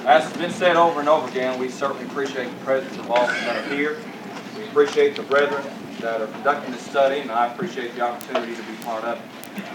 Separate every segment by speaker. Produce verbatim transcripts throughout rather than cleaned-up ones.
Speaker 1: As has been said over and over again, we certainly appreciate the presence of all that are here. We appreciate the brethren that are conducting this study, and I appreciate the opportunity to be part of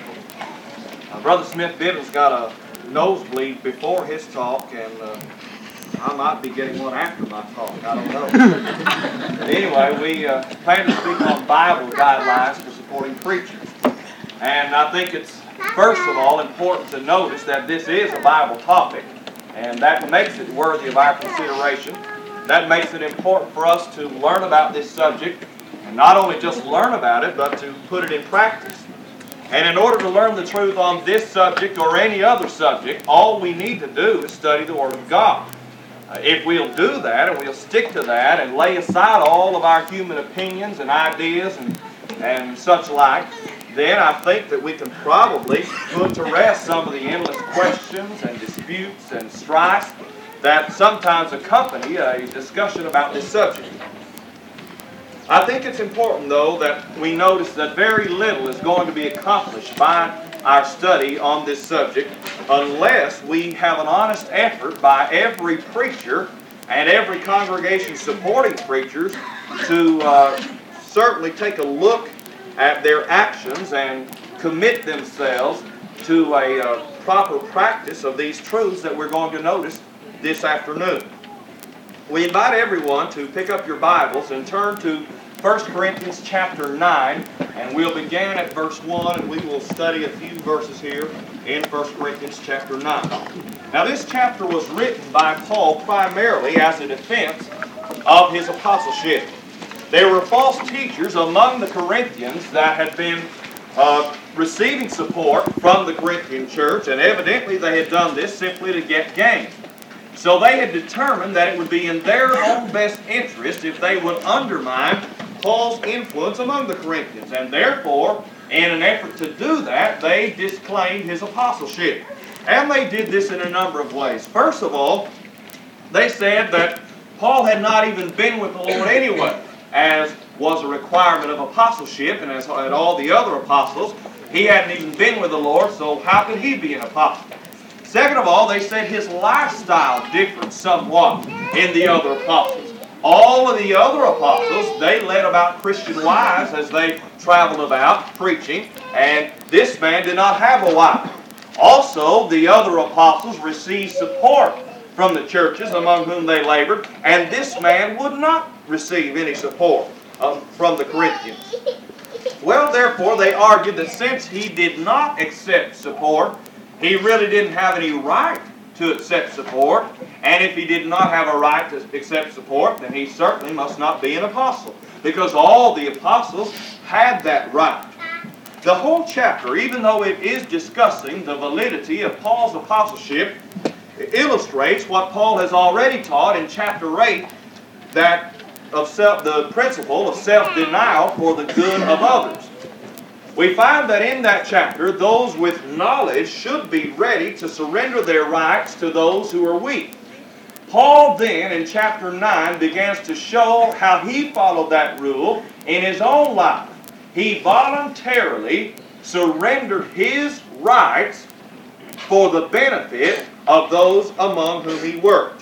Speaker 1: it. Uh, Brother Smith Biddle's got a nosebleed before his talk, and uh, I might be getting one after my talk. I don't know. But anyway, we uh, plan to speak on Bible guidelines for supporting preachers. And I think it's, first of all, important to notice that this is a Bible topic, and that makes it worthy of our consideration. That makes it important for us to learn about this subject, and not only just learn about it, but to put it in practice. And in order to learn the truth on this subject or any other subject, all we need to do is study the Word of God. Uh, if we'll do that, and we'll stick to that, and lay aside all of our human opinions and ideas and, and such like, then I think that we can probably put to rest some of the endless questions and disputes and strifes that sometimes accompany a discussion about this subject. I think it's important, though, that we notice that very little is going to be accomplished by our study on this subject unless we have an honest effort by every preacher and every congregation supporting preachers to uh, certainly take a look at their actions and commit themselves to a uh, proper practice of these truths that we're going to notice this afternoon. We invite everyone to pick up your Bibles and turn to First Corinthians chapter nine, and we'll begin at verse one, and we will study a few verses here in First Corinthians chapter nine. Now, this chapter was written by Paul primarily as a defense of his apostleship. There were false teachers among the Corinthians that had been uh, receiving support from the Corinthian church, and evidently they had done this simply to get gain. So they had determined that it would be in their own best interest if they would undermine Paul's influence among the Corinthians, and therefore, in an effort to do that, they disclaimed his apostleship. And they did this in a number of ways. First of all, they said that Paul had not even been with the Lord anyway, as was a requirement of apostleship, and as had all the other apostles. He hadn't even been with the Lord, so how could he be an apostle? Second of all, they said his lifestyle differed somewhat in the other apostles. All of the other apostles, they led about Christian wives as they traveled about preaching, and this man did not have a wife. Also, the other apostles received support from the churches among whom they labored, and this man would not receive any support uh, from the Corinthians. Well, therefore, they argued that since he did not accept support, he really didn't have any right to accept support, and if he did not have a right to accept support, then he certainly must not be an apostle, because all the apostles had that right. The whole chapter, even though it is discussing the validity of Paul's apostleship, illustrates what Paul has already taught in chapter eight, that of self, the principle of self-denial for the good of others. We find that in that chapter, those with knowledge should be ready to surrender their rights to those who are weak. Paul then, in chapter nine, begins to show how he followed that rule in his own life. He voluntarily surrendered his rights for the benefit of those among whom he worked.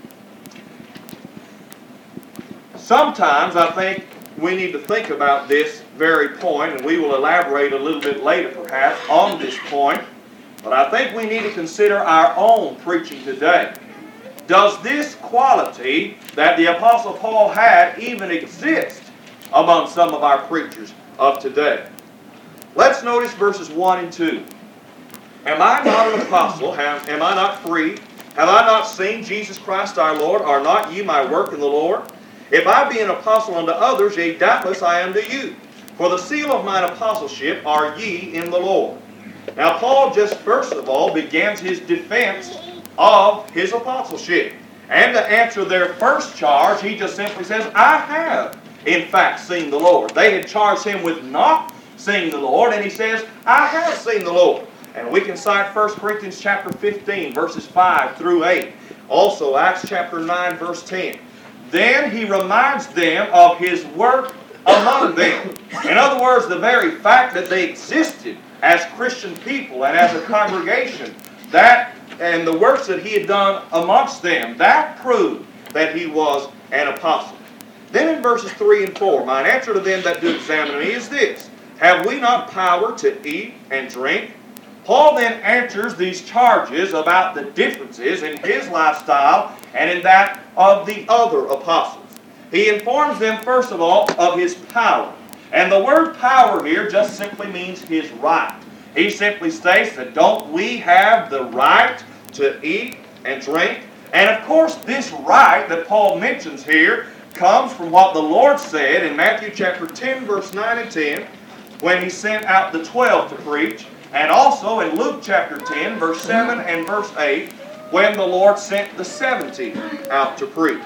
Speaker 1: Sometimes I think we need to think about this very point, and we will elaborate a little bit later perhaps on this point, but I think we need to consider our own preaching today. Does this quality that the Apostle Paul had even exist among some of our preachers of today? Let's notice verses one and two. Am I not an apostle? Have, am I not free? Have I not seen Jesus Christ our Lord? Are not ye my work in the Lord? If I be an apostle unto others, yea, doubtless I am to you. For the seal of mine apostleship are ye in the Lord. Now, Paul just first of all begins his defense of his apostleship. And to answer their first charge, he just simply says, I have, in fact, seen the Lord. They had charged him with not seeing the Lord, and he says, I have seen the Lord. And we can cite First Corinthians chapter fifteen, verses five through eight. Also, Acts chapter nine, verse ten. Then he reminds them of his work among them. In other words, the very fact that they existed as Christian people and as a congregation, that and the works that he had done amongst them, that proved that he was an apostle. Then in verses three and four, mine answer to them that do examine me is this: have we not power to eat and drink? Paul then answers these charges about the differences in his lifestyle and in that of the other apostles. He informs them, first of all, of his power. And the word power here just simply means his right. He simply states that don't we have the right to eat and drink? And of course, this right that Paul mentions here comes from what the Lord said in Matthew chapter ten, verse nine and ten, when he sent out the twelve to preach, and also in Luke chapter ten, verse seven and verse eight, when the Lord sent the seventy out to preach.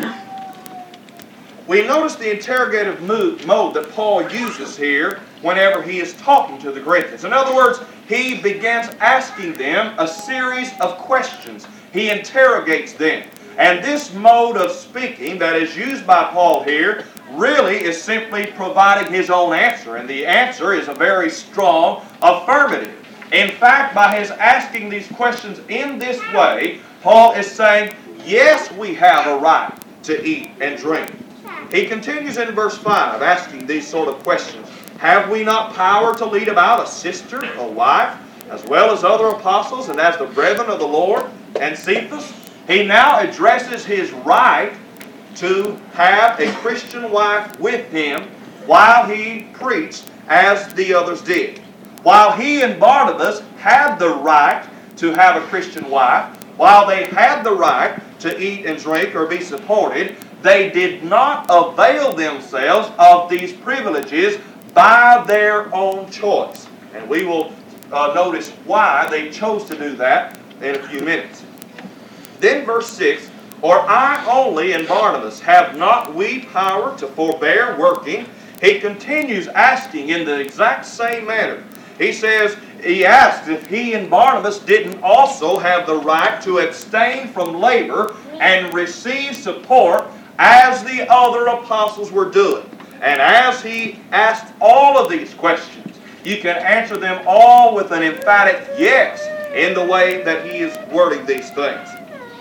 Speaker 1: We notice the interrogative mood, mode that Paul uses here whenever he is talking to the Corinthians. In other words, he begins asking them a series of questions. He interrogates them. And this mode of speaking that is used by Paul here really is simply providing his own answer. And the answer is a very strong affirmative. In fact, by his asking these questions in this way, Paul is saying, yes, we have a right to eat and drink. He continues in verse five, asking these sort of questions. Have we not power to lead about a sister, a wife, as well as other apostles, and as the brethren of the Lord, and Cephas? He now addresses his right to have a Christian wife with him while he preached as the others did. While he and Barnabas had the right to have a Christian wife, while they had the right to eat and drink or be supported, they did not avail themselves of these privileges by their own choice. And we will uh, notice why they chose to do that in a few minutes. Then verse six, or I only and Barnabas, have not we power to forbear working? He continues asking in the exact same manner. He says, he asks if he and Barnabas didn't also have the right to abstain from labor and receive support as the other apostles were doing. And as he asked all of these questions, you can answer them all with an emphatic yes in the way that he is wording these things.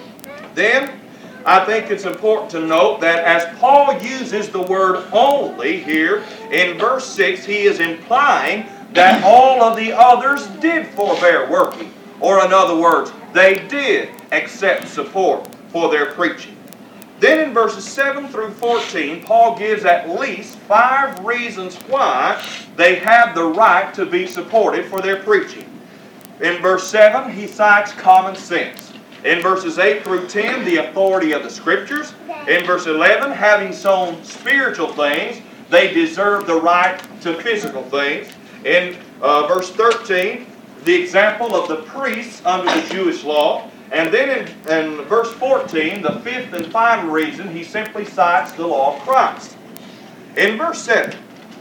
Speaker 1: Then, I think it's important to note that as Paul uses the word only here in verse six, he is implying that all of the others did forbear working. Or in other words, they did accept support for their preaching. Then in verses seven through fourteen, Paul gives at least five reasons why they have the right to be supported for their preaching. In verse seven, he cites common sense. In verses eight through ten, the authority of the Scriptures. In verse eleven, having sown spiritual things, they deserve the right to physical things. In uh, verse thirteen, the example of the priests under the Jewish law. And then in, in verse fourteen, the fifth and final reason, he simply cites the law of Christ. In verse seven,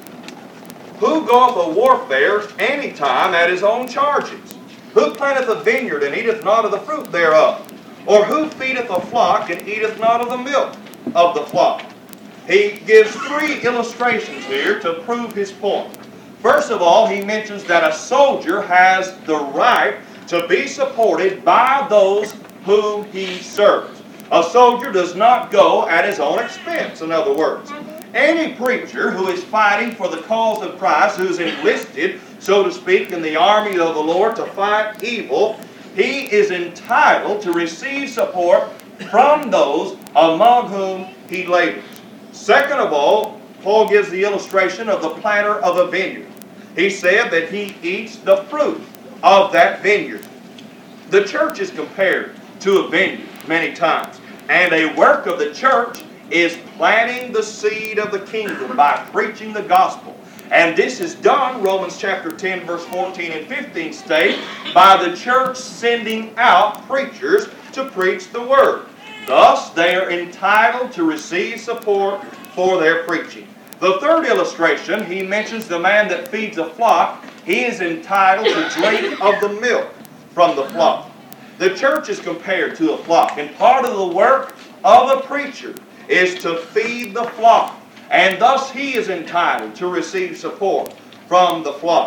Speaker 1: who goeth a warfare any time at his own charges? Who planteth a vineyard and eateth not of the fruit thereof? Or who feedeth a flock and eateth not of the milk of the flock? He gives three illustrations here to prove his point. First of all, he mentions that a soldier has the right to be supported by those whom he serves. A soldier does not go at his own expense, in other words. Any preacher who is fighting for the cause of Christ, who's enlisted, so to speak, in the army of the Lord to fight evil, he is entitled to receive support from those among whom he labors. Second of all, Paul gives the illustration of the planter of a vineyard. He said that he eats the fruit of that vineyard. The church is compared to a vineyard many times. And a work of the church is planting the seed of the kingdom by preaching the gospel. And this is done, Romans chapter ten, verse fourteen and fifteen state, by the church sending out preachers to preach the word. Thus, they are entitled to receive support for their preaching. The third illustration, he mentions the man that feeds a flock. He is entitled to drink of the milk from the flock. The church is compared to a flock, and part of the work of a preacher is to feed the flock, and thus he is entitled to receive support from the flock.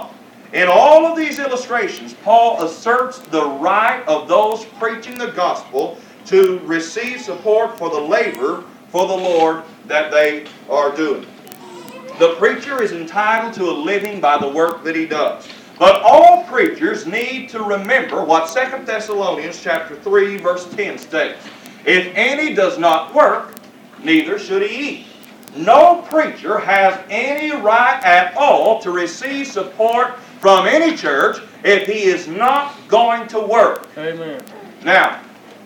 Speaker 2: In all of these illustrations, Paul asserts the right of those preaching the gospel to receive support for the labor for the Lord that they are doing. The preacher is entitled to a living by the work that he does. But all preachers need to remember what Second Thessalonians chapter three verse ten states. If any does not work, neither should he eat. No preacher has any right at all to receive support from any church if he is not going to work.
Speaker 3: Amen.
Speaker 2: Now,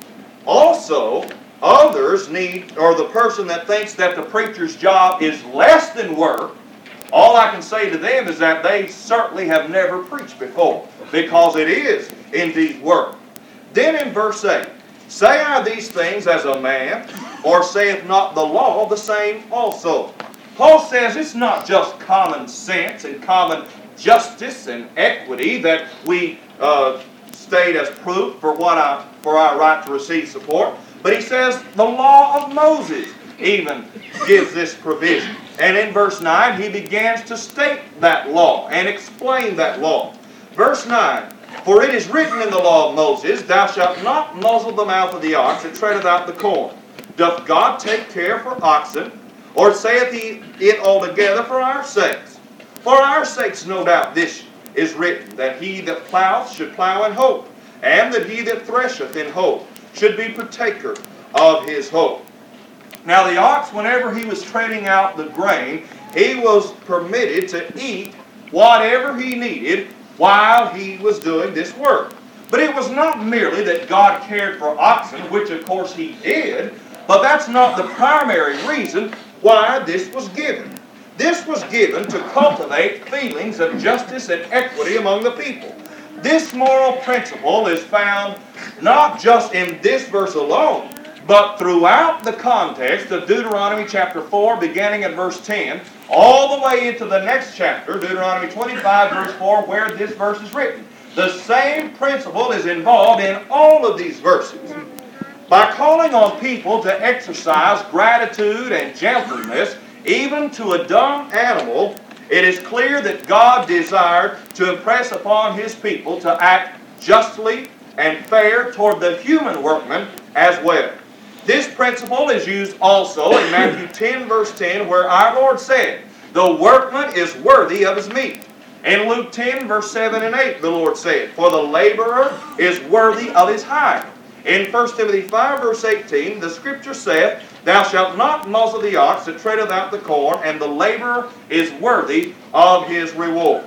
Speaker 2: also, others need, or the person that thinks that the preacher's job is less than work, all I can say to them is that they certainly have never preached before, because it is indeed work. Then in verse eight, say I these things as a man, or saith not the law the same also? Paul says it's not just common sense and common justice and equity that we uh, state as proof for what I, for our right to receive support, but he says the law of Moses even gives this provision. And in verse nine, he begins to state that law and explain that law. Verse nine, for it is written in the law of Moses, thou shalt not muzzle the mouth of the ox that treadeth out the corn. Doth God take care for oxen, or saith he it altogether for our sakes? For our sakes, no doubt, this is written, that he that ploweth should plow in hope, and that he that thresheth in hope should be partaker of his hope. Now the ox, whenever he was treading out the grain, he was permitted to eat whatever he needed while he was doing this work. But it was not merely that God cared for oxen, which of course he did, but that's not the primary reason why this was given. This was given to cultivate feelings of justice and equity among the people. This moral principle is found not just in this verse alone, but throughout the context of Deuteronomy chapter four, beginning at verse ten, all the way into the next chapter, Deuteronomy twenty-five, verse four, where this verse is written. The same principle is involved in all of these verses. By calling on people to exercise gratitude and gentleness, even to a dumb animal, it is clear that God desired to impress upon His people to act justly and fair toward the human workman as well. This principle is used also in Matthew ten, verse ten, where our Lord said, the workman is worthy of his meat. In Luke ten, verse seven and eight, the Lord said, for the laborer is worthy of his hire. In First Timothy five, verse eighteen, the Scripture saith, thou shalt not muzzle the ox that treadeth out the corn, and the laborer is worthy of his reward.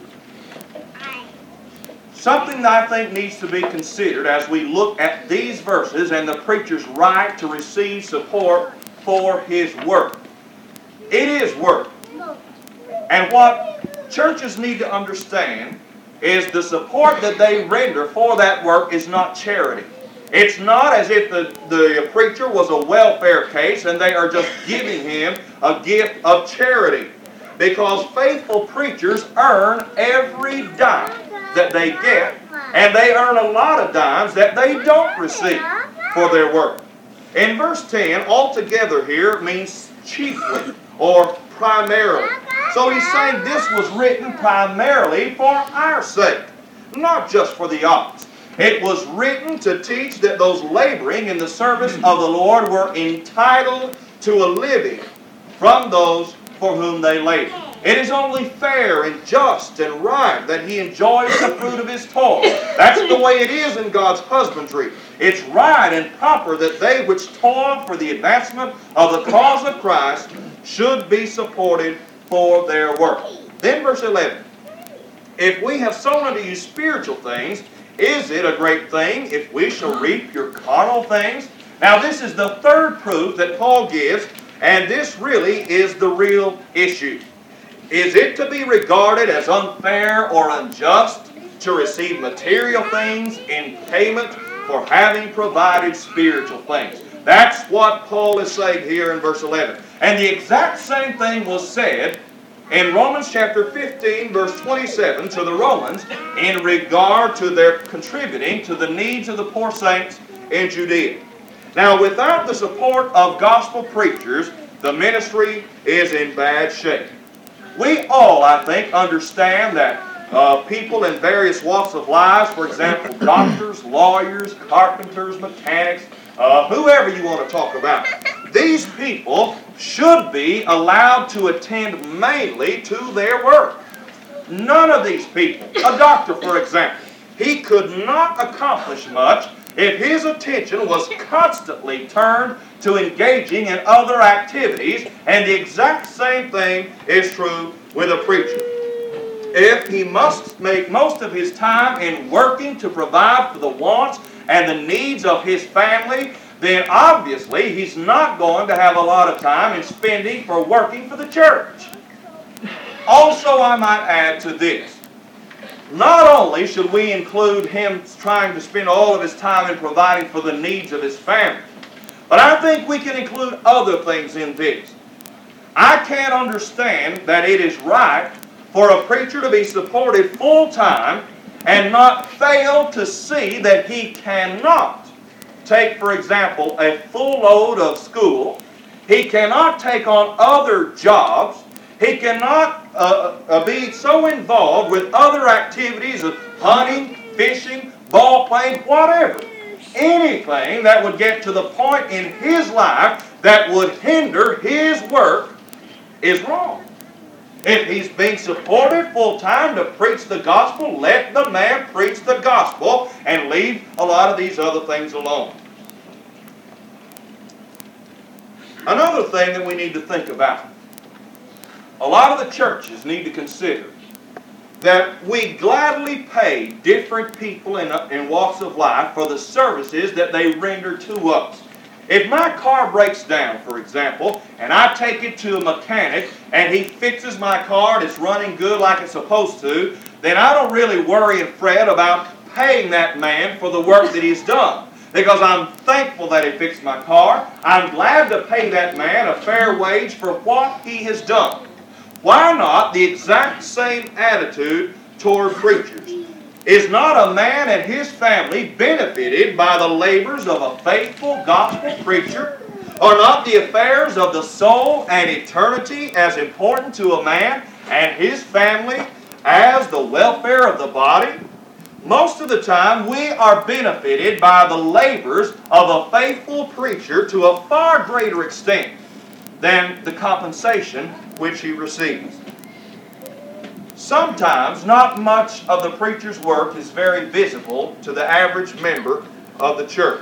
Speaker 2: Something that I think needs to be considered as we look at these verses and the preacher's right to receive support for his work. It is work. And what churches need to understand is the support that they render for that work is not charity. It's not as if the, the preacher was a welfare case and they are just giving him a gift of charity. Because faithful preachers earn every dime that they get, and they earn a lot of dimes that they don't receive for their work. In verse ten, altogether here means chiefly or primarily. So he's saying this was written primarily for our sake, not just for the ox. It was written to teach that those laboring in the service of the Lord were entitled to a living from those for whom they labor. It is only fair and just and right that he enjoys the fruit of his toil. That's the way it is in God's husbandry. It's right and proper that they which toil for the advancement of the cause of Christ should be supported for their work. Then verse eleven. If we have sown unto you spiritual things, is it a great thing if we shall reap your carnal things? Now this is the third proof that Paul gives, and this really is the real issue. Is it to be regarded as unfair or unjust to receive material things in payment for having provided spiritual things? That's what Paul is saying here in verse eleven. And the exact same thing was said in Romans chapter fifteen, verse twenty-seven, to the Romans in regard to their contributing to the needs of the poor saints in Judea. Now, without the support of gospel preachers, the ministry is in bad shape. We all, I think, understand that uh, people in various walks of life, for example, doctors, lawyers, carpenters, mechanics, uh, whoever you want to talk about. These people should be allowed to attend mainly to their work. None of these people, a doctor for example, he could not accomplish much if his attention was constantly turned to engaging in other activities, and the exact same thing is true with a preacher. If he must make most of his time in working to provide for the wants and the needs of his family, then obviously he's not going to have a lot of time in spending for working for the church. Also, I might add to this, not only should we include him trying to spend all of his time in providing for the needs of his family, but I think we can include other things in this. I can't understand that it is right for a preacher to be supported full-time and not fail to see that he cannot take, for example, a full load of school. He cannot take on other jobs. He cannot uh, uh, be so involved with other activities of hunting, fishing, ball playing, whatever. Anything that would get to the point in his life that would hinder his work is wrong. If he's being supported full-time to preach the gospel, let the man preach the gospel and leave a lot of these other things alone. Another thing that we need to think about, a lot of the churches need to consider that we gladly pay different people in, in walks of life for the services that they render to us. If my car breaks down, for example, and I take it to a mechanic and he fixes my car and it's running good like it's supposed to, then I don't really worry and fret about paying that man for the work that he's done. Because I'm thankful that he fixed my car. I'm glad to pay that man a fair wage for what he has done. Why not the exact same attitude toward preachers? Is not a man and his family benefited by the labors of a faithful gospel preacher? Are not the affairs of the soul and eternity as important to a man and his family as the welfare of the body? Most of the time we are benefited by the labors of a faithful preacher to a far greater extent than the compensation which he receives. Sometimes not much of the preacher's work is very visible to the average member of the church.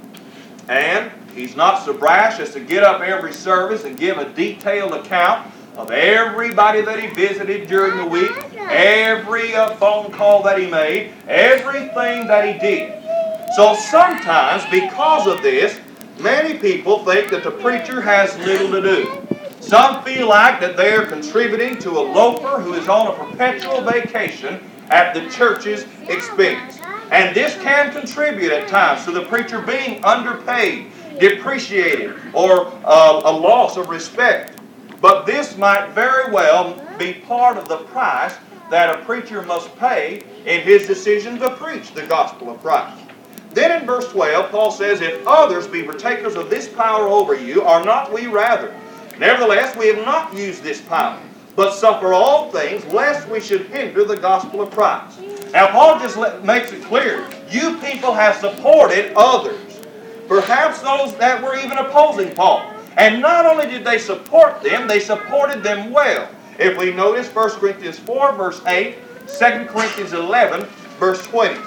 Speaker 2: And he's not so brash as to get up every service and give a detailed account of everybody that he visited during the week, every uh, phone call that he made, everything that he did. So sometimes because of this, many people think that the preacher has little to do. Some feel like that they are contributing to a loafer who is on a perpetual vacation at the church's expense. And this can contribute at times to the preacher being underpaid, depreciated, or uh, a loss of respect. But this might very well be part of the price that a preacher must pay in his decision to preach the gospel of Christ. Then in verse twelve, Paul says, "If others be partakers of this power over you, are not we rather? Nevertheless, we have not used this power, but suffer all things, lest we should hinder the gospel of Christ." Now, Paul just let, makes it clear, you people have supported others, perhaps those that were even opposing Paul. And not only did they support them, they supported them well. If we notice First Corinthians four, verse eight, Second Corinthians eleven, verse twenty.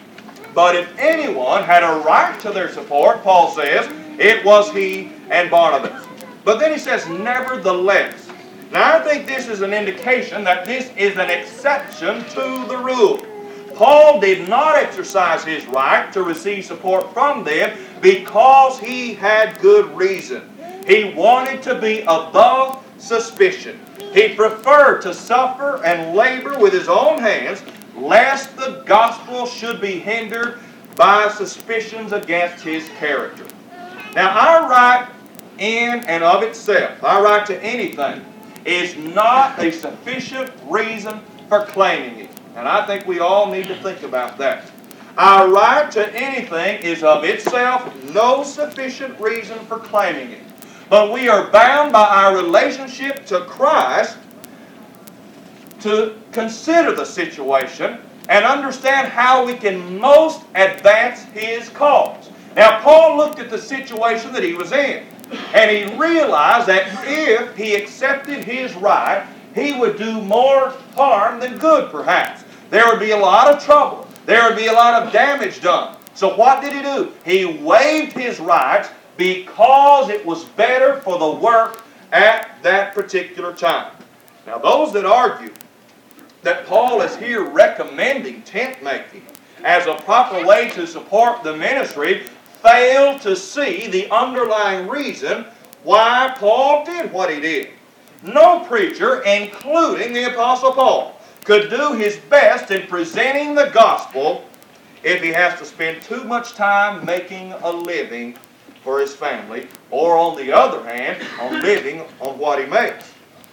Speaker 2: But if anyone had a right to their support, Paul says, it was he and Barnabas. But then he says, nevertheless. Now I think this is an indication that this is an exception to the rule. Paul did not exercise his right to receive support from them because he had good reason. He wanted to be above suspicion. He preferred to suffer and labor with his own hands, lest the gospel should be hindered by suspicions against his character. Now, our right in and of itself, our right to anything, is not a sufficient reason for claiming it. And I think we all need to think about that. Our right to anything is of itself no sufficient reason for claiming it. But we are bound by our relationship to Christ to consider the situation and understand how we can most advance his cause. Now, Paul looked at the situation that he was in, and he realized that if he accepted his right, he would do more harm than good, perhaps. There would be a lot of trouble. There would be a lot of damage done. So what did he do? He waived his rights because it was better for the work at that particular time. Now, those that argue that Paul is here recommending tent making as a proper way to support the ministry fail to see the underlying reason why Paul did what he did. No preacher, including the Apostle Paul, could do his best in presenting the gospel if he has to spend too much time making a living for his family, or on the other hand, on living on what he makes.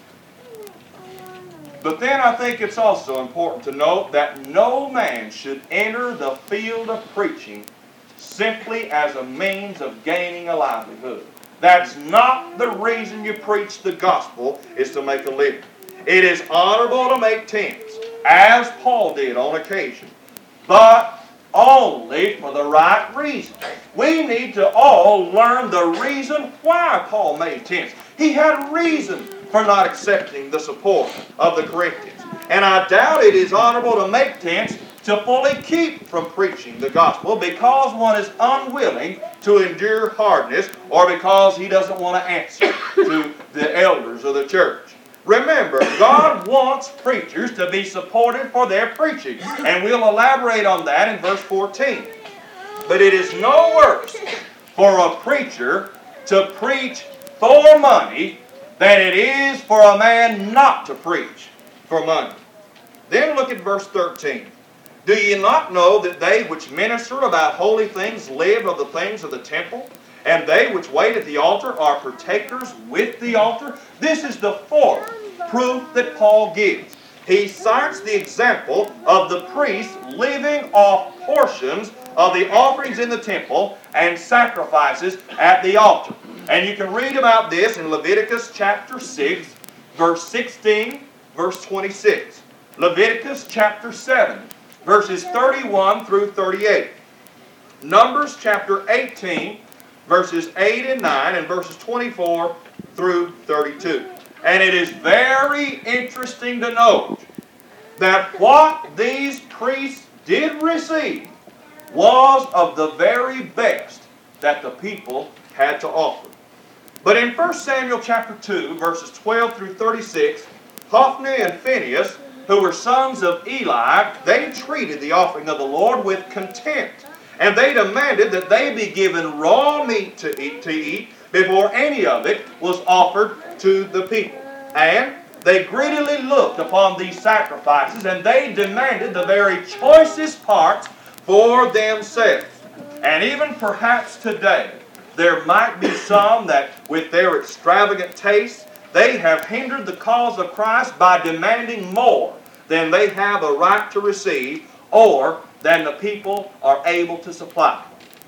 Speaker 2: But then I think it's also important to note that no man should enter the field of preaching simply as a means of gaining a livelihood. That's not the reason you preach the gospel, is to make a living. It is honorable to make tents, as Paul did on occasion, but only for the right reason. We need to all learn the reason why Paul made tents. He had reason for not accepting the support of the Corinthians. And I doubt it is honorable to make tents to fully keep from preaching the gospel because one is unwilling to endure hardness or because he doesn't want to answer to the elders of the church. Remember, God wants preachers to be supported for their preaching. And we'll elaborate on that in verse fourteen. But it is no worse for a preacher to preach for money than it is for a man not to preach for money. Then look at verse thirteen. Do ye not know that they which minister about holy things live of the things of the temple? And they which wait at the altar are partakers with the altar? This is the fourth proof that Paul gives. He cites the example of the priests living off portions of the offerings in the temple and sacrifices at the altar. And you can read about this in Leviticus chapter six, verse sixteen, verse twenty-six. Leviticus chapter seven, verses thirty-one through thirty-eight. Numbers chapter eighteen, verses eight and nine, and verses twenty-four through thirty-two. And it is very interesting to note that what these priests did receive was of the very best that the people had to offer. But in First Samuel chapter two, verses twelve through thirty-six, Hophni and Phinehas, who were sons of Eli, they treated the offering of the Lord with contempt. And they demanded that they be given raw meat to eat, to eat before any of it was offered to the people. And they greedily looked upon these sacrifices, and they demanded the very choicest parts for themselves. And even perhaps today, there might be some that, with their extravagant tastes, they have hindered the cause of Christ by demanding more than they have a right to receive or than the people are able to supply.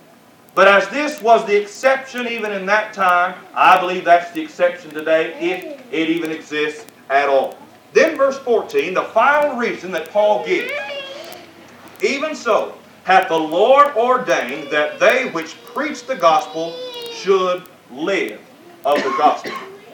Speaker 2: But as this was the exception even in that time, I believe that's the exception today, if it even exists at all. Then verse fourteen, the final reason that Paul gives. Even so hath the Lord ordained that they which preach the gospel should live of the gospel.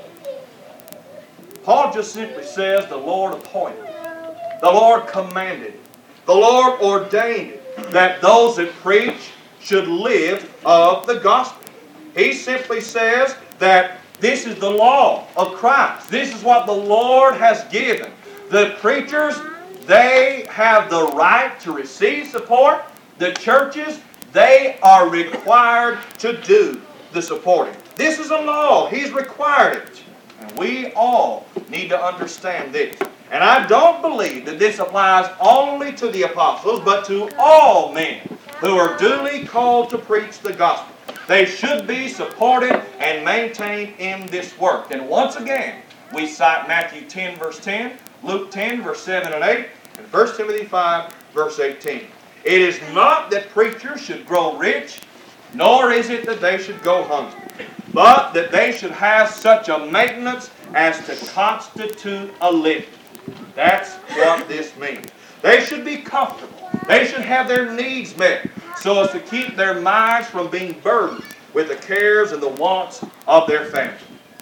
Speaker 2: Paul just simply says the Lord appointed. The Lord commanded. The Lord ordained it, that those that preach should live of the gospel. He simply says that this is the law of Christ. This is what the Lord has given. The preachers, they have the right to receive support. The churches, they are required to do the supporting. This is a law. He's required it. And we all need to understand this. And I don't believe that this applies only to the apostles, but to all men who are duly called to preach the gospel. They should be supported and maintained in this work. And once again, we cite Matthew ten, verse ten, Luke ten, verse seven and eight, and First Timothy five, verse eighteen. It is not that preachers should grow rich, nor is it that they should go hungry, but that they should have such a maintenance as to constitute a living. That's what this means. They should be comfortable. They should have their needs met so as to keep their minds from being burdened with the cares and the wants of their family.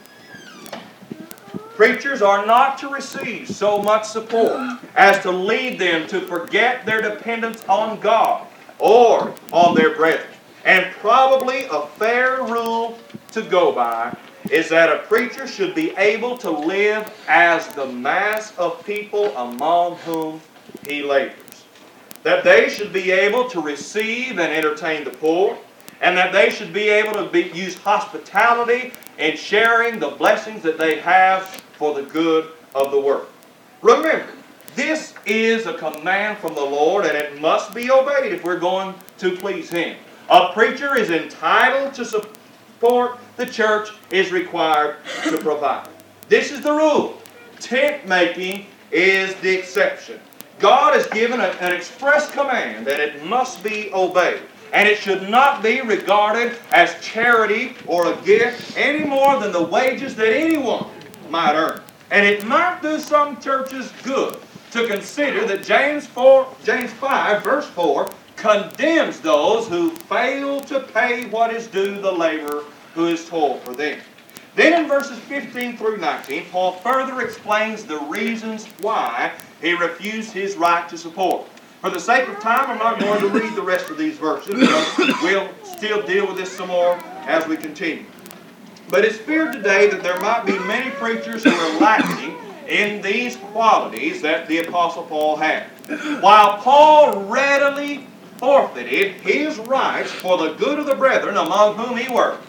Speaker 2: Preachers are not to receive so much support as to lead them to forget their dependence on God or on their brethren. And probably a fair rule to go by is that a preacher should be able to live as the mass of people among whom he labors. That they should be able to receive and entertain the poor, and that they should be able to be, use hospitality in sharing the blessings that they have for the good of the work. Remember, this is a command from the Lord, and it must be obeyed if we're going to please Him. A preacher is entitled to support. The church is required to provide. This is the rule. Tent making is the exception. God has given a, an express command that it must be obeyed. And it should not be regarded as charity or a gift any more than the wages that anyone might earn. And it might do some churches good to consider that James four, James five, verse four, condemns those who fail to pay what is due the laborer who is toiled for them. Then in verses fifteen through nineteen, Paul further explains the reasons why he refused his right to support. For the sake of time, I'm not going to read the rest of these verses, but we'll still deal with this some more as we continue. But it's feared today that there might be many preachers who are lacking in these qualities that the Apostle Paul had. While Paul readily forfeited his rights for the good of the brethren among whom he worked,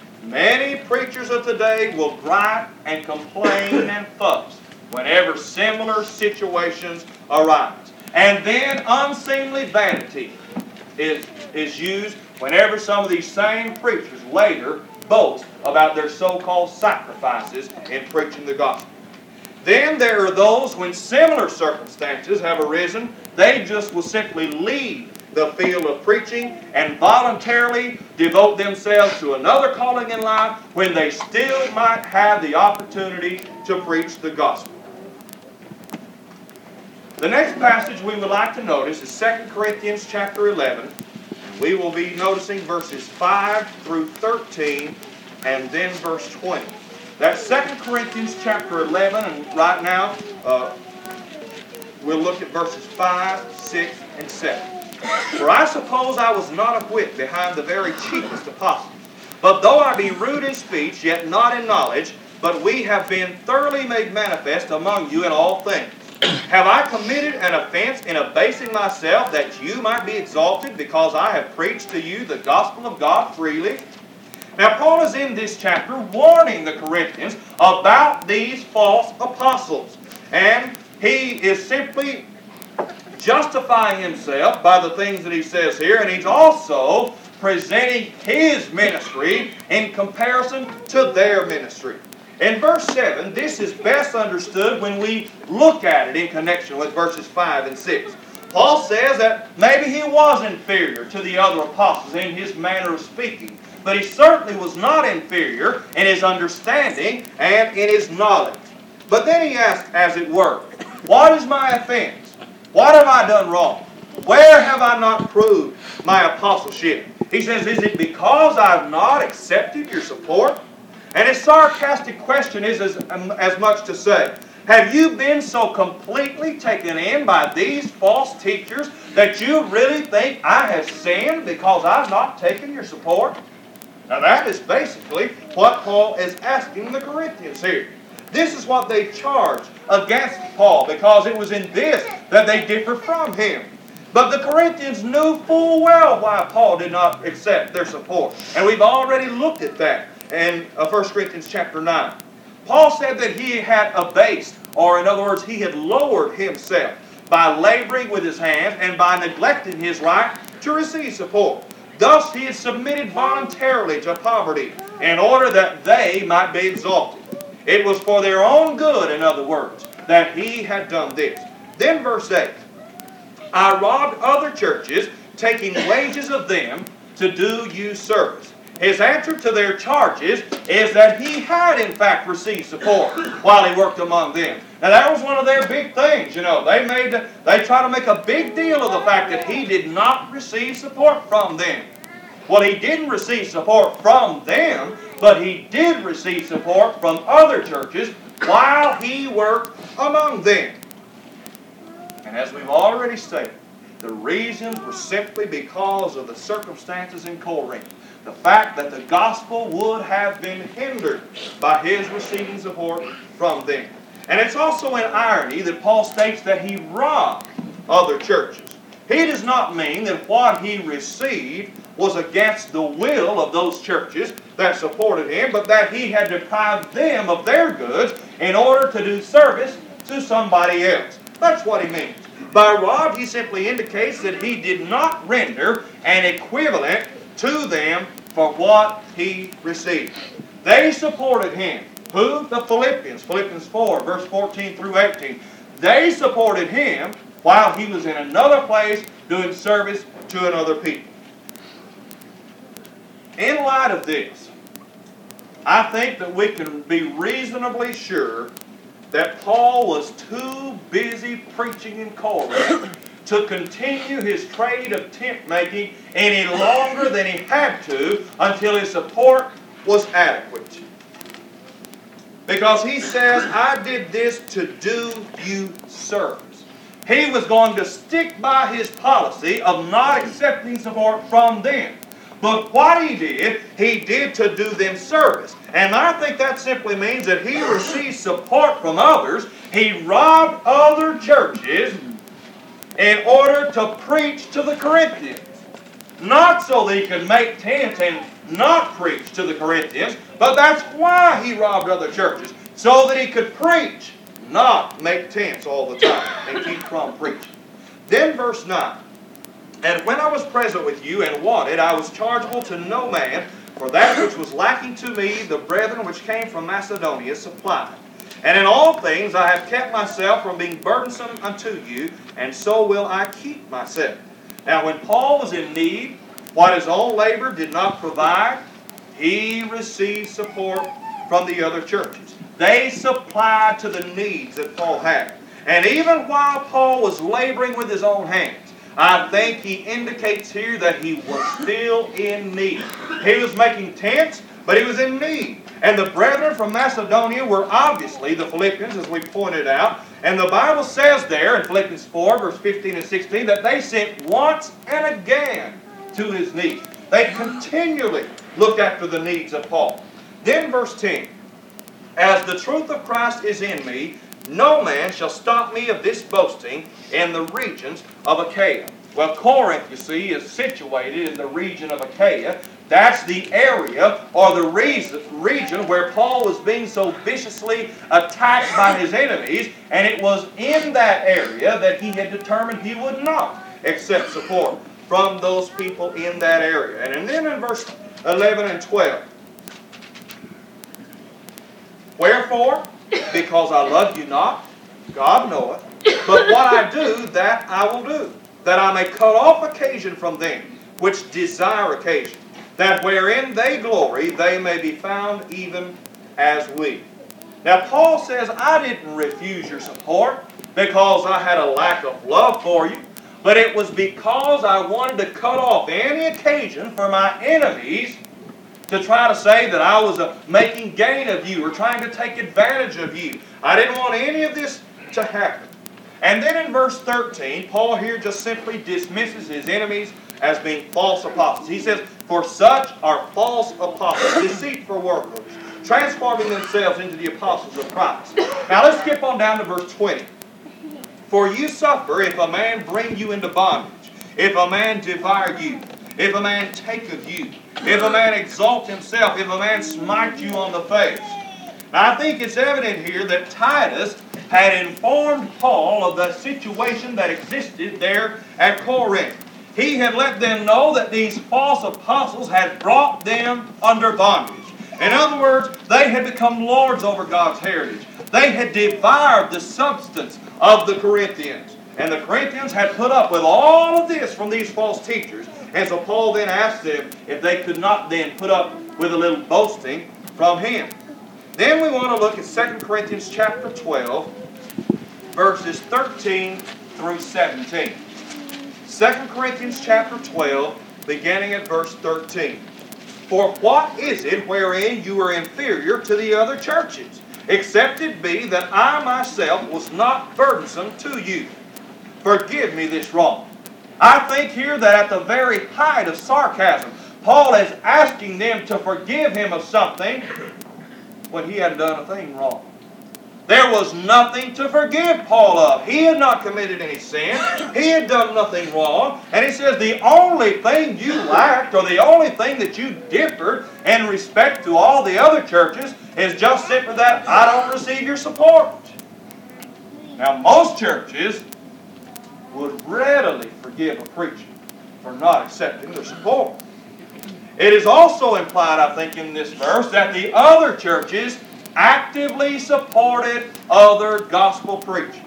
Speaker 2: many preachers of today will gripe and complain and fuss whenever similar situations arise. And then unseemly vanity is, is used whenever some of these same preachers later boast about their so-called sacrifices in preaching the gospel. Then there are those, when similar circumstances have arisen, they just will simply leave the field of preaching and voluntarily devote themselves to another calling in life when they still might have the opportunity to preach the gospel. The next passage we would like to notice is Second Corinthians chapter eleven. We will be noticing verses five through thirteen and then verse twenty. That's Second Corinthians chapter eleven, and right now uh, we'll look at verses five, six, and seven. For I suppose I was not a whit behind the very chiefest apostles. But though I be rude in speech, yet not in knowledge, but we have been thoroughly made manifest among you in all things. Have I committed an offense in abasing myself that you might be exalted because I have preached to you the gospel of God freely? Now Paul is in this chapter warning the Corinthians about these false apostles. And he is simply justifying himself by the things that he says here, and he's also presenting his ministry in comparison to their ministry. In verse seven, this is best understood when we look at it in connection with verses five and six. Paul says that maybe he was inferior to the other apostles in his manner of speaking, but he certainly was not inferior in his understanding and in his knowledge. But then he asks, as it were, what is my offense? What have I done wrong? Where have I not proved my apostleship? He says, is it because I've not accepted your support? And his sarcastic question is as, um, as much to say, have you been so completely taken in by these false teachers that you really think I have sinned because I've not taken your support? Now that is basically what Paul is asking the Corinthians here. This is what they charged against Paul, because it was in this that they differed from him. But the Corinthians knew full well why Paul did not accept their support. And we've already looked at that in uh, First Corinthians chapter nine. Paul said that he had abased, or in other words, he had lowered himself by laboring with his hands and by neglecting his right to receive support. Thus he had submitted voluntarily to poverty in order that they might be exalted. It was for their own good, in other words, that he had done this. Then verse eight, I robbed other churches, taking wages of them to do you service. His answer to their charges is that he had in fact received support while he worked among them. Now that was one of their big things, you know. They made, they try to make a big deal of the fact that he did not receive support from them. Well, he didn't receive support from them, but he did receive support from other churches while he worked among them. And as we've already stated, the reasons were simply because of the circumstances in Corinth. The fact that the gospel would have been hindered by his receiving support from them. And it's also an irony that Paul states that he robbed other churches. He does not mean that what he received was against the will of those churches that supported him, but that he had deprived them of their goods in order to do service to somebody else. That's what he means. By robbed, he simply indicates that he did not render an equivalent to them for what he received. They supported him. Who? The Philippians. Philippians four, verse fourteen through eighteen. They supported him while he was in another place doing service to another people. In light of this, I think that we can be reasonably sure that Paul was too busy preaching in Corinth to continue his trade of tent making any longer than he had to until his support was adequate. Because he says, I did this to do you service. He was going to stick by his policy of not accepting support from them. But what he did, he did to do them service. And I think that simply means that he received support from others. He robbed other churches in order to preach to the Corinthians. Not so that he could make tents and not preach to the Corinthians, but that's why he robbed other churches. So that he could preach, not make tents all the time and keep from preaching. Then verse nine. And when I was present with you and wanted, I was chargeable to no man, for that which was lacking to me, the brethren which came from Macedonia supplied. And in all things I have kept myself from being burdensome unto you, and so will I keep myself. Now when Paul was in need, what his own labor did not provide, he received support from the other churches. They supplied to the needs that Paul had. And even while Paul was laboring with his own hands, I think he indicates here that he was still in need. He was making tents, but he was in need. And the brethren from Macedonia were obviously the Philippians, as we pointed out. And the Bible says there in Philippians four, verse fifteen and sixteen, that they sent once and again to his needs. They continually looked after the needs of Paul. Then verse ten, as the truth of Christ is in me, no man shall stop me of this boasting in the regions of Achaia. Well, Corinth, you see, is situated in the region of Achaia. That's the area or the reason, region where Paul was being so viciously attacked by his enemies. And it was in that area that he had determined he would not accept support from those people in that area. And then in verse eleven and twelve, wherefore, because I love you not, God knoweth, but what I do, that I will do, that I may cut off occasion from them which desire occasion, that wherein they glory, they may be found even as we. Now Paul says, I didn't refuse your support because I had a lack of love for you, but it was because I wanted to cut off any occasion for my enemies to try to say that I was uh, making gain of you or trying to take advantage of you. I didn't want any of this to happen. And then in verse thirteen, Paul here just simply dismisses his enemies as being false apostles. He says, for such are false apostles, deceitful workers, transforming themselves into the apostles of Christ. Now let's skip on down to verse twenty. For you suffer if a man bring you into bondage, if a man devour you, if a man take of you, if a man exalt himself, if a man smite you on the face. Now I think it's evident here that Titus had informed Paul of the situation that existed there at Corinth. He had let them know that these false apostles had brought them under bondage. In other words, they had become lords over God's heritage. They had devoured the substance of the Corinthians. And the Corinthians had put up with all of this from these false teachers. And so Paul then asked them if they could not then put up with a little boasting from him. Then we want to look at Second Corinthians chapter twelve, verses thirteen through seventeen. Second Corinthians chapter twelve, beginning at verse thirteen. For what is it wherein you are inferior to the other churches, except it be that I myself was not burdensome to you? Forgive me this wrong. I think here that at the very height of sarcasm, Paul is asking them to forgive him of something when he hadn't done a thing wrong. There was nothing to forgive Paul of. He had not committed any sin. He had done nothing wrong. And he says the only thing you lacked, or the only thing that you differed in respect to all the other churches, is just simply that I don't receive your support. Now most churches would readily forgive a preacher for not accepting their support. It is also implied, I think, in this verse that the other churches actively supported other gospel preachers.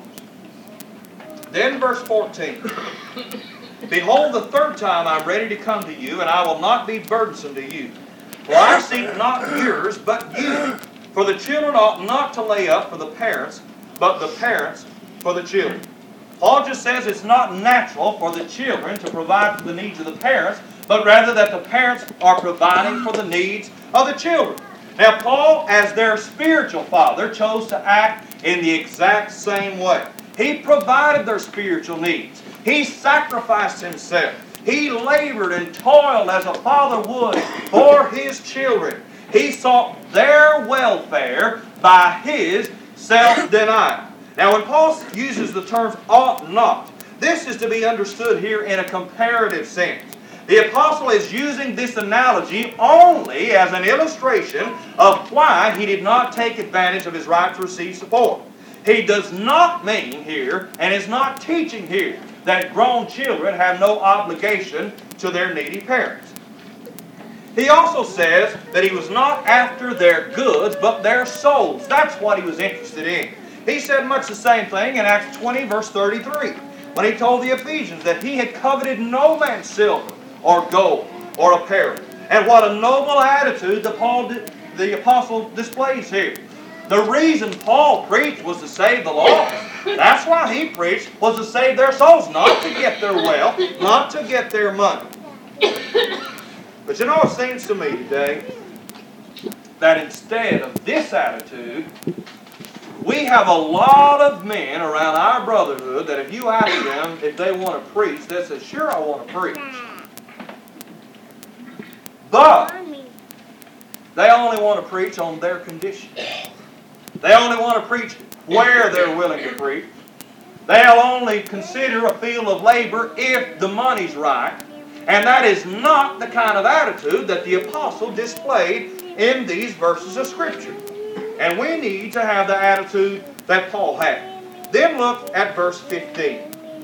Speaker 2: Then verse fourteen. Behold, the third time I am ready to come to you, and I will not be burdensome to you. For I seek not yours, but you. For the children ought not to lay up for the parents, but the parents for the children. Paul just says it's not natural for the children to provide for the needs of the parents, but rather that the parents are providing for the needs of the children. Now, Paul, as their spiritual father, chose to act in the exact same way. He provided their spiritual needs. He sacrificed himself. He labored and toiled as a father would for his children. He sought their welfare by his self-denial. Now, when Paul uses the terms ought not, this is to be understood here in a comparative sense. The apostle is using this analogy only as an illustration of why he did not take advantage of his right to receive support. He does not mean here, and is not teaching here, that grown children have no obligation to their needy parents. He also says that he was not after their goods, but their souls. That's what he was interested in. He said much the same thing in Acts twenty, verse thirty-three, when he told the Ephesians that he had coveted no man's silver or gold or apparel. And what a noble attitude the, Paul, the apostle displays here. The reason Paul preached was to save the lost. That's why he preached, was to save their souls, not to get their wealth, not to get their money. But you know, it seems to me today that instead of this attitude, we have a lot of men around our brotherhood that if you ask them if they want to preach, they say, sure, I want to preach. But they only want to preach on their condition. They only want to preach where they're willing to preach. They'll only consider a field of labor if the money's right. And that is not the kind of attitude that the apostle displayed in these verses of Scripture. And we need to have the attitude that Paul had. Then look at verse fifteen.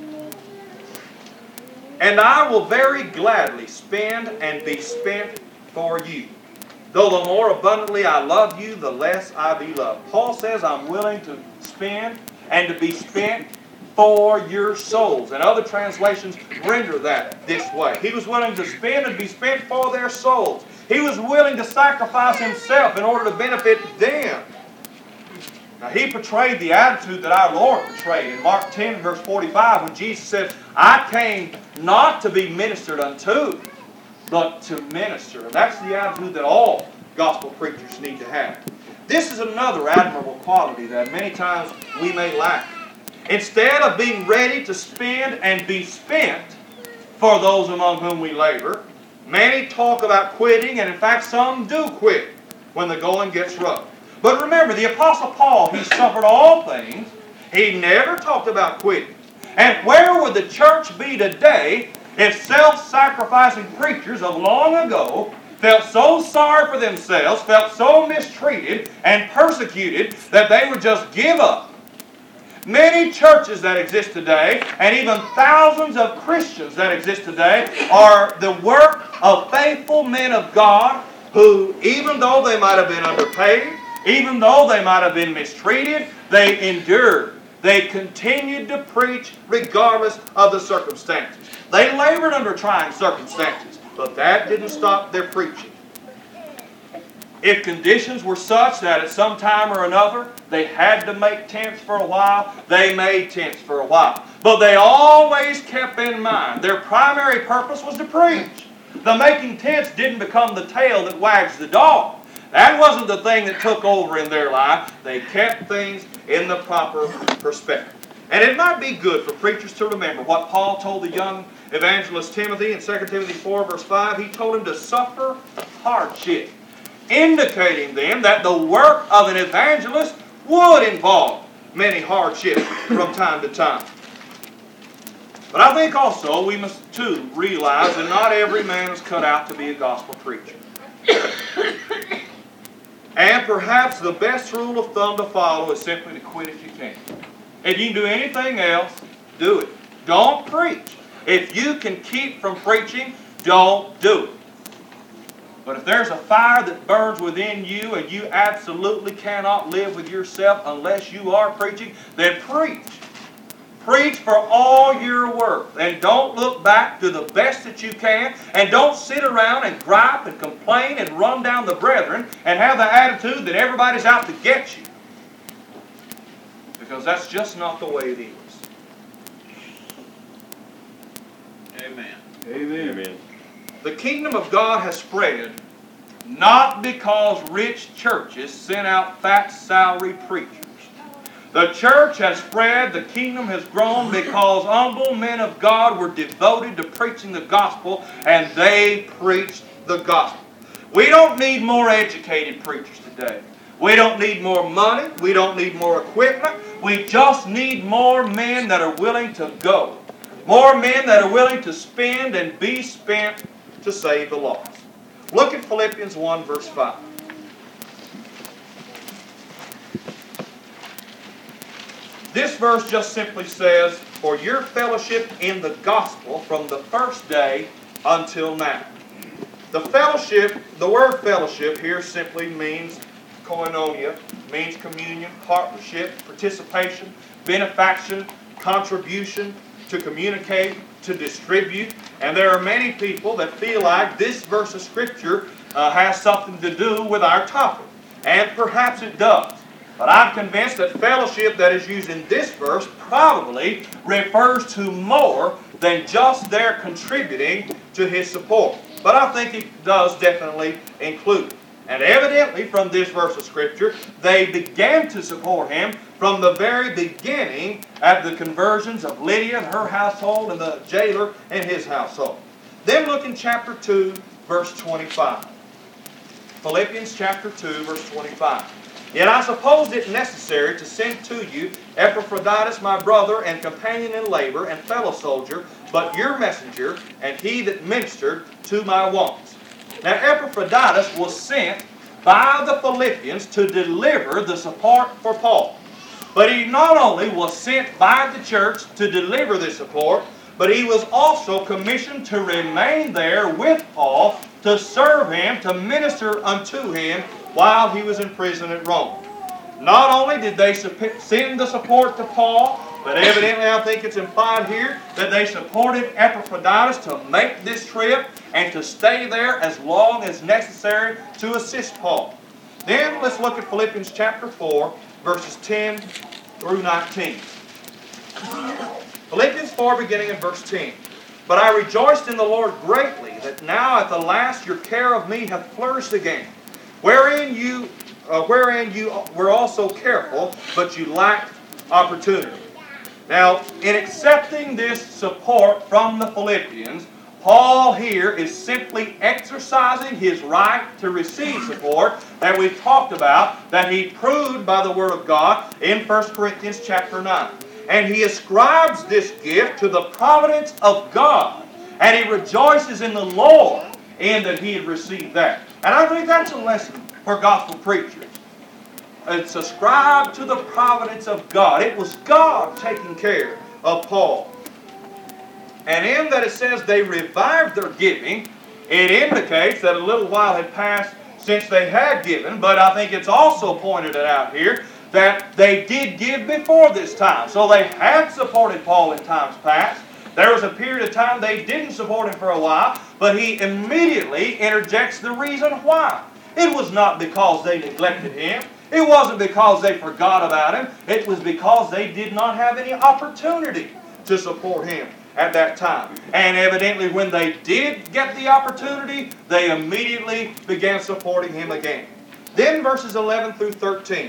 Speaker 2: And I will very gladly spend and be spent for you. Though the more abundantly I love you, the less I be loved. Paul says I'm willing to spend and to be spent for your souls. And other translations render that this way. He was willing to spend and be spent for their souls. He was willing to sacrifice himself in order to benefit them. Now, he portrayed the attitude that our Lord portrayed in Mark ten, verse forty-five, when Jesus said, I came not to be ministered unto, but to minister. And that's the attitude that all gospel preachers need to have. This is another admirable quality that many times we may lack. Instead of being ready to spend and be spent for those among whom we labor, many talk about quitting, and in fact some do quit when the going gets rough. But remember, the Apostle Paul, he suffered all things. He never talked about quitting. And where would the church be today if self-sacrificing preachers of long ago felt so sorry for themselves, felt so mistreated and persecuted that they would just give up? Many churches that exist today, and even thousands of Christians that exist today, are the work of faithful men of God who, even though they might have been underpaid, even though they might have been mistreated, they endured. They continued to preach regardless of the circumstances. They labored under trying circumstances, but that didn't stop their preaching. If conditions were such that at some time or another they had to make tents for a while, they made tents for a while. But they always kept in mind their primary purpose was to preach. The making tents didn't become the tail that wags the dog. That wasn't the thing that took over in their life. They kept things in the proper perspective. And it might be good for preachers to remember what Paul told the young evangelist Timothy in Second Timothy four verse five. He told him to suffer hardship, indicating them that the work of an evangelist would involve many hardships from time to time. But I think also we must too realize that not every man is cut out to be a gospel preacher. And perhaps the best rule of thumb to follow is simply to quit if you can. If you can do anything else, do it. Don't preach. If you can keep from preaching, don't do it. But if there's a fire that burns within you and you absolutely cannot live with yourself unless you are preaching, then preach. Preach for all your worth. And don't look back to the best that you can. And don't sit around and gripe and complain and run down the brethren and have the attitude that everybody's out to get you. Because that's just not the way it is.
Speaker 3: Amen.
Speaker 4: Amen. Amen.
Speaker 2: The kingdom of God has spread not because rich churches sent out fat salary preachers. The church has spread, the kingdom has grown because humble men of God were devoted to preaching the gospel, and they preached the gospel. We don't need more educated preachers today. We don't need more money. We don't need more equipment. We just need more men that are willing to go. More men that are willing to spend and be spent to save the lost. Look at Philippians one verse five. This verse just simply says, for your fellowship in the gospel from the first day until now. The fellowship, the word fellowship here simply means koinonia, means communion, partnership, participation, benefaction, contribution, to communicate, to distribute. And there are many people that feel like this verse of Scripture uh, has something to do with our topic. And perhaps it does. But I'm convinced that fellowship that is used in this verse probably refers to more than just their contributing to his support. But I think it does definitely include it. And evidently from this verse of Scripture, they began to support him from the very beginning at the conversions of Lydia and her household and the jailer and his household. Then look in chapter two, verse twenty-five. Philippians chapter two, verse twenty-five. Yet I supposed it necessary to send to you Epaphroditus, my brother and companion in labor and fellow soldier, but your messenger, and he that ministered to my wants. Now Epaphroditus was sent by the Philippians to deliver the support for Paul. But he not only was sent by the church to deliver this support, but he was also commissioned to remain there with Paul to serve him, to minister unto him while he was in prison at Rome. Not only did they send the support to Paul, but evidently I think it's implied here that they supported Epaphroditus to make this trip and to stay there as long as necessary to assist Paul. Then let's look at Philippians chapter four, verses ten through nineteen. Philippians four, beginning in verse ten. But I rejoiced in the Lord greatly, that now at the last your care of me hath flourished again, wherein you, uh, wherein you were also careful, but you lacked opportunity. Now, in accepting this support from the Philippians, Paul here is simply exercising his right to receive support that we've talked about, that he proved by the Word of God in First Corinthians chapter nine. And he ascribes this gift to the providence of God. And he rejoices in the Lord in that he had received that. And I think that's a lesson for gospel preachers. It's ascribed to the providence of God. It was God taking care of Paul. And in that it says they revived their giving, it indicates that a little while had passed since they had given, but I think it's also pointed out here that they did give before this time. So they had supported Paul in times past. There was a period of time they didn't support him for a while, but he immediately interjects the reason why. It was not because they neglected him. It wasn't because they forgot about him. It was because they did not have any opportunity to support him at that time. And evidently when they did get the opportunity, they immediately began supporting him again. Then verses eleven through thirteen.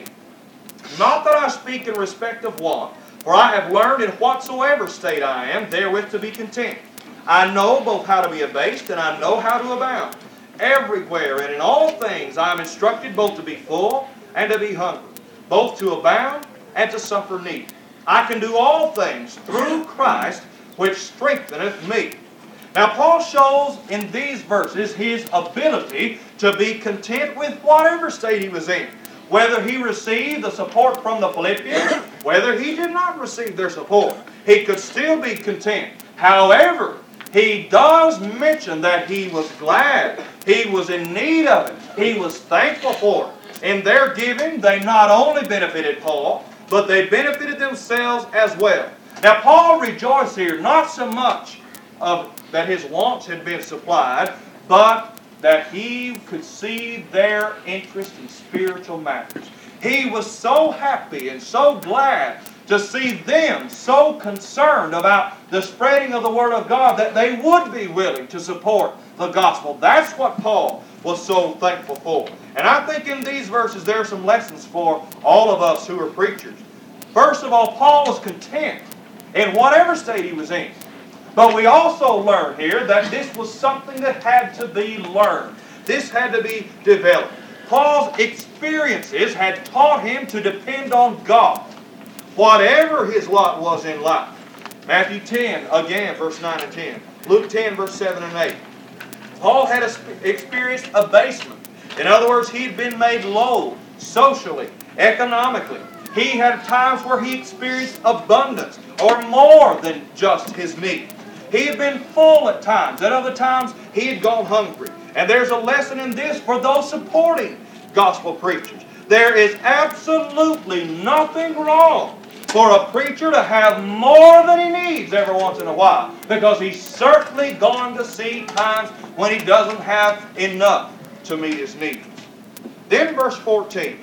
Speaker 2: Not that I speak in respect of want, for I have learned in whatsoever state I am, therewith to be content. I know both how to be abased, and I know how to abound. Everywhere and in all things I am instructed both to be full and to be hungry, both to abound and to suffer need. I can do all things through Christ, which strengtheneth me. Now Paul shows in these verses his ability to be content with whatever state he was in. Whether he received the support from the Philippians, whether he did not receive their support, he could still be content. However, he does mention that he was glad, he was in need of it, he was thankful for it. In their giving, they not only benefited Paul, but they benefited themselves as well. Now Paul rejoiced here not so much of that his wants had been supplied, but that he could see their interest in spiritual matters. He was so happy and so glad to see them so concerned about the spreading of the Word of God that they would be willing to support the gospel. That's what Paul was so thankful for. And I think in these verses there are some lessons for all of us who are preachers. First of all, Paul was content in whatever state he was in. But we also learn here that this was something that had to be learned. This had to be developed. Paul's experiences had taught him to depend on God, whatever his lot was in life. Matthew ten, again, verse nine and ten. Luke ten, verse seven and eight. Paul had experienced abasement. In other words, he'd been made low socially, economically. He had times where he experienced abundance or more than just his need. He had been full at times. At other times, he had gone hungry. And there's a lesson in this for those supporting gospel preachers. There is absolutely nothing wrong for a preacher to have more than he needs every once in a while, because he's certainly going to see times when he doesn't have enough to meet his needs. Then verse fourteen.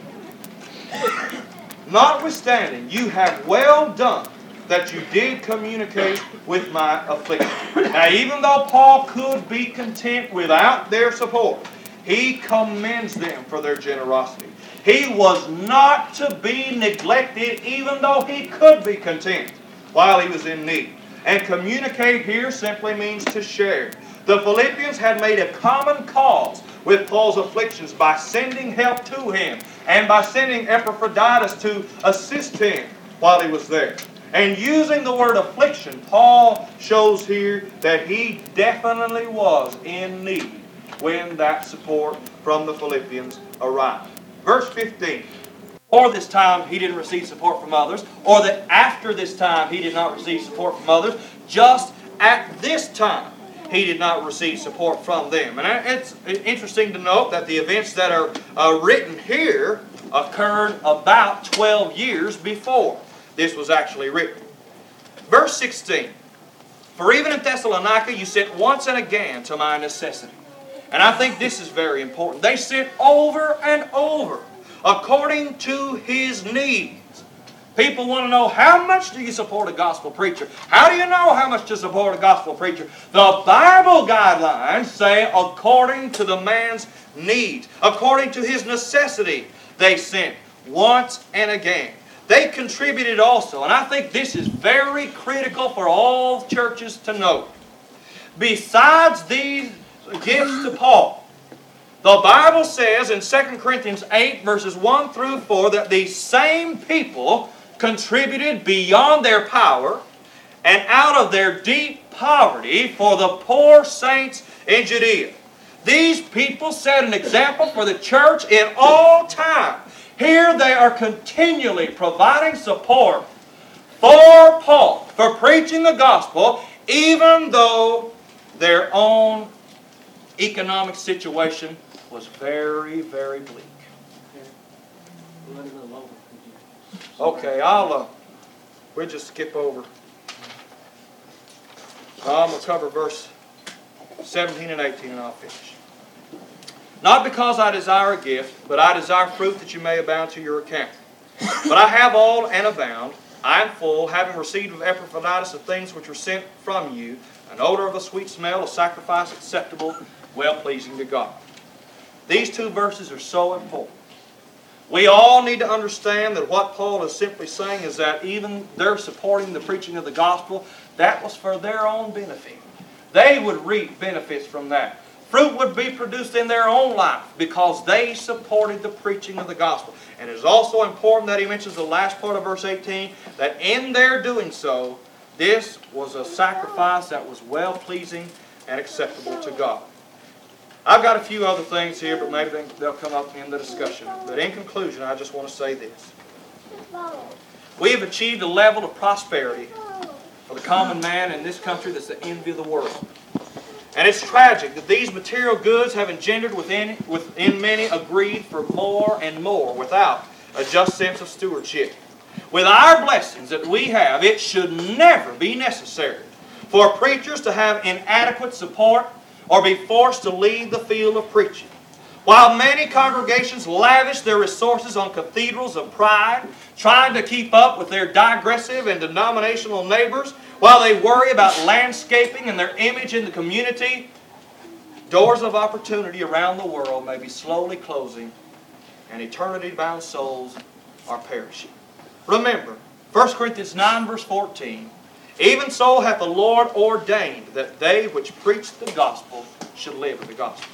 Speaker 2: Notwithstanding, you have well done that you did communicate with my affliction. Now, even though Paul could be content without their support, he commends them for their generosity. He was not to be neglected, even though he could be content while he was in need. And communicate here simply means to share. The Philippians had made a common cause with Paul's afflictions by sending help to him and by sending Epaphroditus to assist him while he was there. And using the word affliction, Paul shows here that he definitely was in need when that support from the Philippians arrived. Verse fifteen. Or this time he didn't receive support from others, or that after this time he did not receive support from others, just at this time he did not receive support from them. And it's interesting to note that the events that are uh, written here occurred about twelve years before this was actually written. Verse sixteen. For even in Thessalonica you sent once and again to my necessity. And I think this is very important. They sent over and over according to his needs. People want to know, how much do you support a gospel preacher? How do you know how much to support a gospel preacher? The Bible guidelines say according to the man's needs, according to his necessity, they sent once and again. They contributed also, and I think this is very critical for all churches to know. Besides these gifts to Paul, the Bible says in Second Corinthians eight, verses one through four, that these same people contributed beyond their power and out of their deep poverty for the poor saints in Judea. These people set an example for the church in all time. Here they are continually providing support for Paul, for preaching the gospel, even though their own economic situation was very, very bleak. Okay, I'll, uh, we'll just skip over. I'm going to cover verse seventeen and eighteen and I'll finish. Not because I desire a gift, but I desire fruit that you may abound to your account. But I have all and abound. I am full, having received of Epaphroditus the things which were sent from you, an odor of a sweet smell, a sacrifice acceptable, well-pleasing to God. These two verses are so important. We all need to understand that what Paul is simply saying is that even they're supporting the preaching of the gospel, that was for their own benefit. They would reap benefits from that. Fruit would be produced in their own life because they supported the preaching of the gospel. And it is also important that he mentions the last part of verse eighteen, that in their doing so, this was a sacrifice that was well-pleasing and acceptable to God. I've got a few other things here, but maybe they'll come up in the discussion. But in conclusion, I just want to say this. We have achieved a level of prosperity for the common man in this country that's the envy of the world. And it's tragic that these material goods have engendered within, within many a greed for more and more without a just sense of stewardship. With our blessings that we have, it should never be necessary for preachers to have inadequate support or be forced to leave the field of preaching. While many congregations lavish their resources on cathedrals of pride, trying to keep up with their digressive and denominational neighbors, while they worry about landscaping and their image in the community, doors of opportunity around the world may be slowly closing and eternity-bound souls are perishing. Remember, First Corinthians nine verse fourteen, even so hath the Lord ordained that they which preach the gospel should live in the gospel.